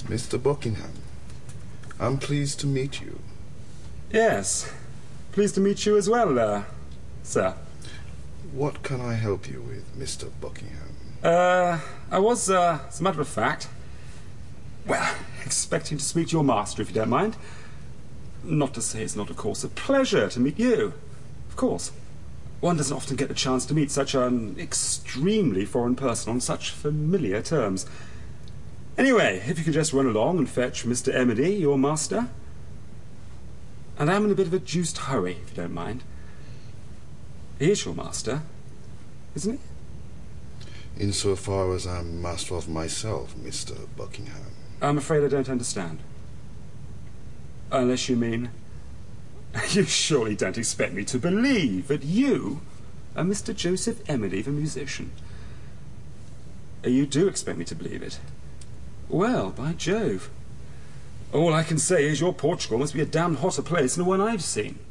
Mr. Buckingham, I'm pleased to meet you. Yes. Pleased to meet you as well, sir. What can I help you with, Mr. Buckingham? I was, as a matter of fact, well, expecting to speak to your master, if you don't mind. Not to say it's not, of course, a pleasure to meet you. Of course. One doesn't often get the chance to meet such an extremely foreign person on such familiar terms. Anyway, if you could just run along and fetch Mr. Emily, your master. And I'm in a bit of a juiced hurry, if you don't mind. He is your master, isn't he? Insofar as I'm master of myself, Mr. Buckingham. I'm afraid I don't understand. Unless you mean... You surely don't expect me to believe that you are Mr. Joseph Emily, the musician. You do expect me to believe it. Well, by Jove. All I can say is your Portugal must be a damned hotter place than the one I've seen.